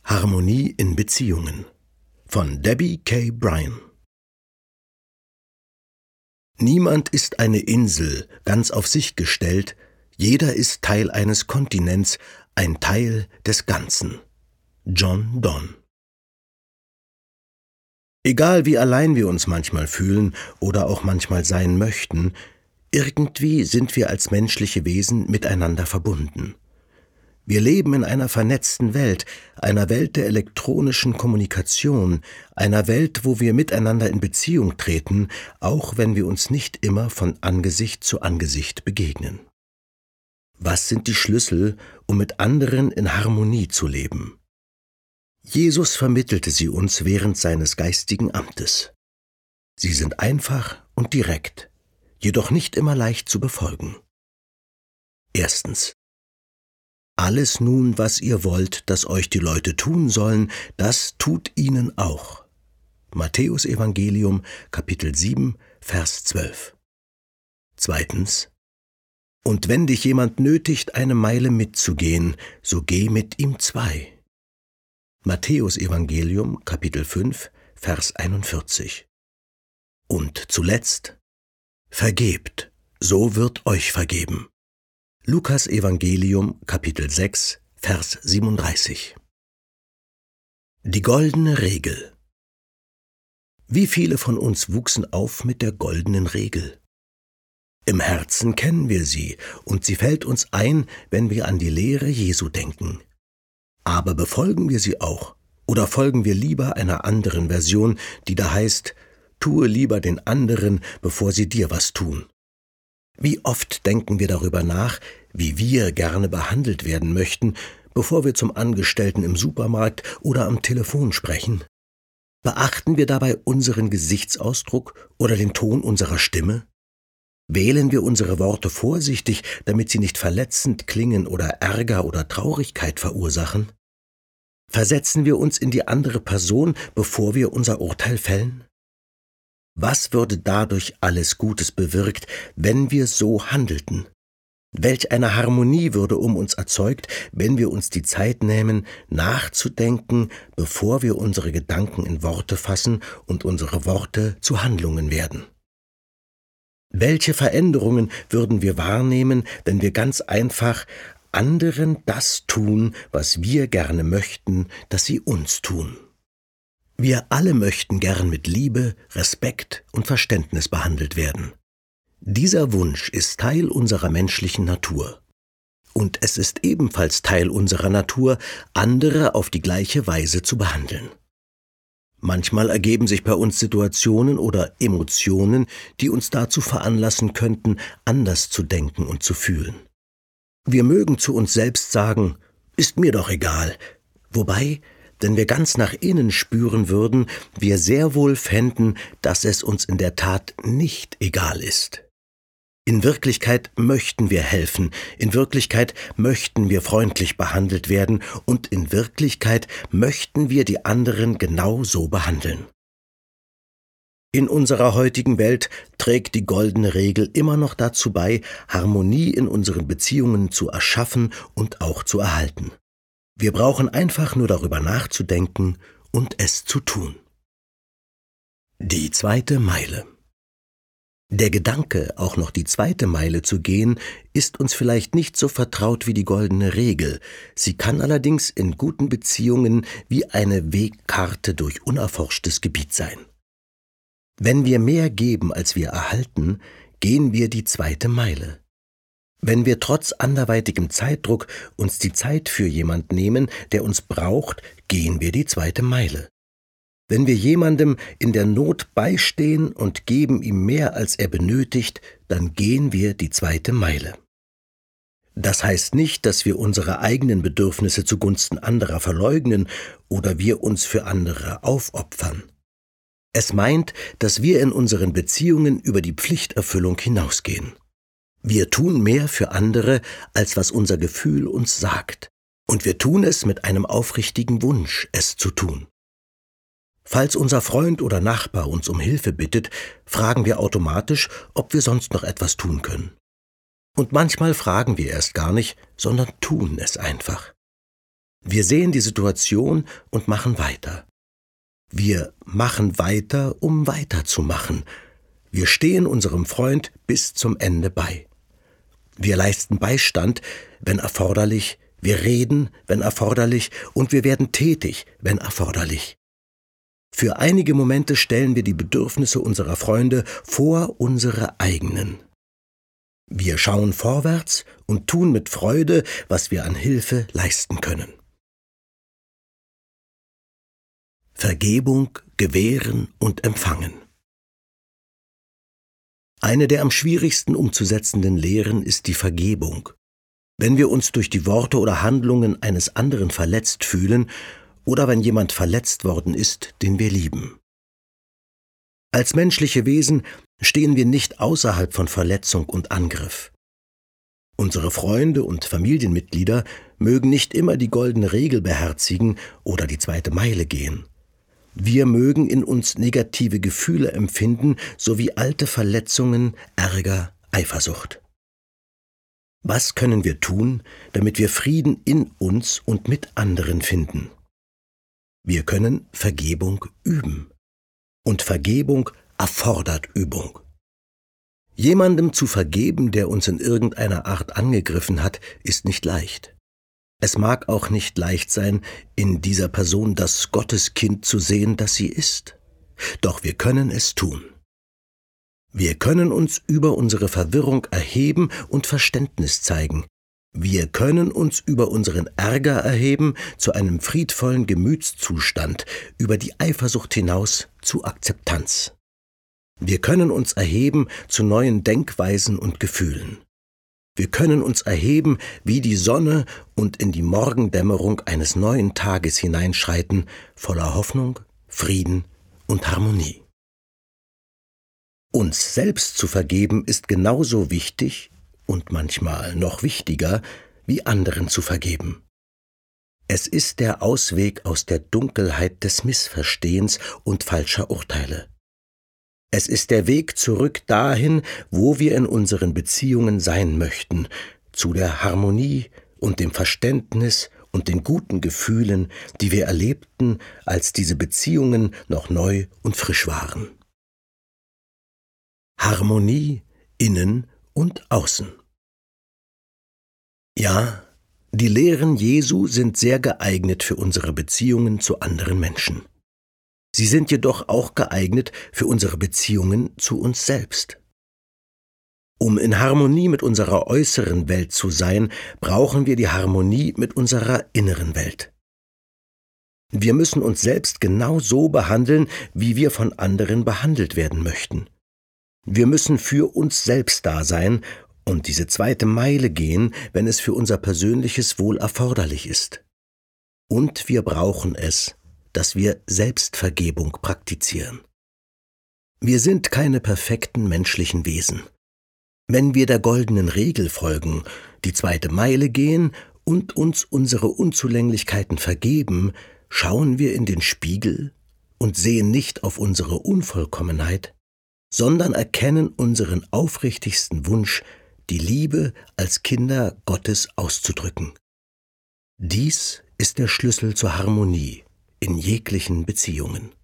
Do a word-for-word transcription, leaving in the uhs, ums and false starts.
Harmonie in Beziehungen von Debbie K. Bryan. Niemand ist eine Insel, ganz auf sich gestellt, jeder ist Teil eines Kontinents, ein Teil des Ganzen. John Donne. Egal wie allein wir uns manchmal fühlen oder auch manchmal sein möchten, irgendwie sind wir als menschliche Wesen miteinander verbunden. Wir leben in einer vernetzten Welt, einer Welt der elektronischen Kommunikation, einer Welt, wo wir miteinander in Beziehung treten, auch wenn wir uns nicht immer von Angesicht zu Angesicht begegnen. Was sind die Schlüssel, um mit anderen in Harmonie zu leben? Jesus vermittelte sie uns während seines geistigen Amtes. Sie sind einfach und direkt, jedoch nicht immer leicht zu befolgen. Erstens. Alles nun, was ihr wollt, dass euch die Leute tun sollen, das tut ihnen auch. Matthäus Evangelium, Kapitel sieben, Vers zwölf. Zweitens. Und wenn dich jemand nötigt, eine Meile mitzugehen, so geh mit ihm zwei. Matthäus Evangelium, Kapitel fünf, Vers einundvierzig. Und zuletzt. Vergebt, so wird euch vergeben. Lukas Evangelium, Kapitel sechs, Vers siebenunddreißig. Die goldene Regel. Wie viele von uns wuchsen auf mit der goldenen Regel? Im Herzen kennen wir sie, und sie fällt uns ein, wenn wir an die Lehre Jesu denken. Aber befolgen wir sie auch, oder folgen wir lieber einer anderen Version, die da heißt, tue lieber den anderen, bevor sie dir was tun? Wie oft denken wir darüber nach, wie wir gerne behandelt werden möchten, bevor wir zum Angestellten im Supermarkt oder am Telefon sprechen? Beachten wir dabei unseren Gesichtsausdruck oder den Ton unserer Stimme? Wählen wir unsere Worte vorsichtig, damit sie nicht verletzend klingen oder Ärger oder Traurigkeit verursachen? Versetzen wir uns in die andere Person, bevor wir unser Urteil fällen? Was würde dadurch alles Gutes bewirkt, wenn wir so handelten? Welch eine Harmonie würde um uns erzeugt, wenn wir uns die Zeit nehmen, nachzudenken, bevor wir unsere Gedanken in Worte fassen und unsere Worte zu Handlungen werden? Welche Veränderungen würden wir wahrnehmen, wenn wir ganz einfach anderen das tun, was wir gerne möchten, dass sie uns tun? Wir alle möchten gern mit Liebe, Respekt und Verständnis behandelt werden. Dieser Wunsch ist Teil unserer menschlichen Natur. Und es ist ebenfalls Teil unserer Natur, andere auf die gleiche Weise zu behandeln. Manchmal ergeben sich bei uns Situationen oder Emotionen, die uns dazu veranlassen könnten, anders zu denken und zu fühlen. Wir mögen zu uns selbst sagen, ist mir doch egal, wobei, wenn wir ganz nach innen spüren würden, wir sehr wohl fänden, dass es uns in der Tat nicht egal ist. In Wirklichkeit möchten wir helfen, in Wirklichkeit möchten wir freundlich behandelt werden und in Wirklichkeit möchten wir die anderen genau so behandeln. In unserer heutigen Welt trägt die goldene Regel immer noch dazu bei, Harmonie in unseren Beziehungen zu erschaffen und auch zu erhalten. Wir brauchen einfach nur darüber nachzudenken und es zu tun. Die zweite Meile. Der Gedanke, auch noch die zweite Meile zu gehen, ist uns vielleicht nicht so vertraut wie die goldene Regel. Sie kann allerdings in guten Beziehungen wie eine Wegkarte durch unerforschtes Gebiet sein. Wenn wir mehr geben, als wir erhalten, gehen wir die zweite Meile. Wenn wir trotz anderweitigem Zeitdruck uns die Zeit für jemand nehmen, der uns braucht, gehen wir die zweite Meile. Wenn wir jemandem in der Not beistehen und geben ihm mehr, als er benötigt, dann gehen wir die zweite Meile. Das heißt nicht, dass wir unsere eigenen Bedürfnisse zugunsten anderer verleugnen oder wir uns für andere aufopfern. Es meint, dass wir in unseren Beziehungen über die Pflichterfüllung hinausgehen. Wir tun mehr für andere, als was unser Gefühl uns sagt. Und wir tun es mit einem aufrichtigen Wunsch, es zu tun. Falls unser Freund oder Nachbar uns um Hilfe bittet, fragen wir automatisch, ob wir sonst noch etwas tun können. Und manchmal fragen wir erst gar nicht, sondern tun es einfach. Wir sehen die Situation und machen weiter. Wir machen weiter, um weiterzumachen. Wir stehen unserem Freund bis zum Ende bei. Wir leisten Beistand, wenn erforderlich, wir reden, wenn erforderlich, und wir werden tätig, wenn erforderlich. Für einige Momente stellen wir die Bedürfnisse unserer Freunde vor unsere eigenen. Wir schauen vorwärts und tun mit Freude, was wir an Hilfe leisten können. Vergebung, gewähren und empfangen. Eine der am schwierigsten umzusetzenden Lehren ist die Vergebung. Wenn wir uns durch die Worte oder Handlungen eines anderen verletzt fühlen oder wenn jemand verletzt worden ist, den wir lieben. Als menschliche Wesen stehen wir nicht außerhalb von Verletzung und Angriff. Unsere Freunde und Familienmitglieder mögen nicht immer die goldene Regel beherzigen oder die zweite Meile gehen. Wir mögen in uns negative Gefühle empfinden, sowie alte Verletzungen, Ärger, Eifersucht. Was können wir tun, damit wir Frieden in uns und mit anderen finden? Wir können Vergebung üben. Und Vergebung erfordert Übung. Jemandem zu vergeben, der uns in irgendeiner Art angegriffen hat, ist nicht leicht. Es mag auch nicht leicht sein, in dieser Person das Gotteskind zu sehen, das sie ist. Doch wir können es tun. Wir können uns über unsere Verwirrung erheben und Verständnis zeigen. Wir können uns über unseren Ärger erheben zu einem friedvollen Gemütszustand, über die Eifersucht hinaus zu Akzeptanz. Wir können uns erheben zu neuen Denkweisen und Gefühlen. Wir können uns erheben wie die Sonne und in die Morgendämmerung eines neuen Tages hineinschreiten, voller Hoffnung, Frieden und Harmonie. Uns selbst zu vergeben ist genauso wichtig und manchmal noch wichtiger, wie anderen zu vergeben. Es ist der Ausweg aus der Dunkelheit des Missverstehens und falscher Urteile. Es ist der Weg zurück dahin, wo wir in unseren Beziehungen sein möchten, zu der Harmonie und dem Verständnis und den guten Gefühlen, die wir erlebten, als diese Beziehungen noch neu und frisch waren. Harmonie innen und außen. Ja, die Lehren Jesu sind sehr geeignet für unsere Beziehungen zu anderen Menschen. Sie sind jedoch auch geeignet für unsere Beziehungen zu uns selbst. Um in Harmonie mit unserer äußeren Welt zu sein, brauchen wir die Harmonie mit unserer inneren Welt. Wir müssen uns selbst genau so behandeln, wie wir von anderen behandelt werden möchten. Wir müssen für uns selbst da sein und diese zweite Meile gehen, wenn es für unser persönliches Wohl erforderlich ist. Und wir brauchen es, dass wir Selbstvergebung praktizieren. Wir sind keine perfekten menschlichen Wesen. Wenn wir der goldenen Regel folgen, die zweite Meile gehen und uns unsere Unzulänglichkeiten vergeben, schauen wir in den Spiegel und sehen nicht auf unsere Unvollkommenheit, sondern erkennen unseren aufrichtigsten Wunsch, die Liebe als Kinder Gottes auszudrücken. Dies ist der Schlüssel zur Harmonie in jeglichen Beziehungen.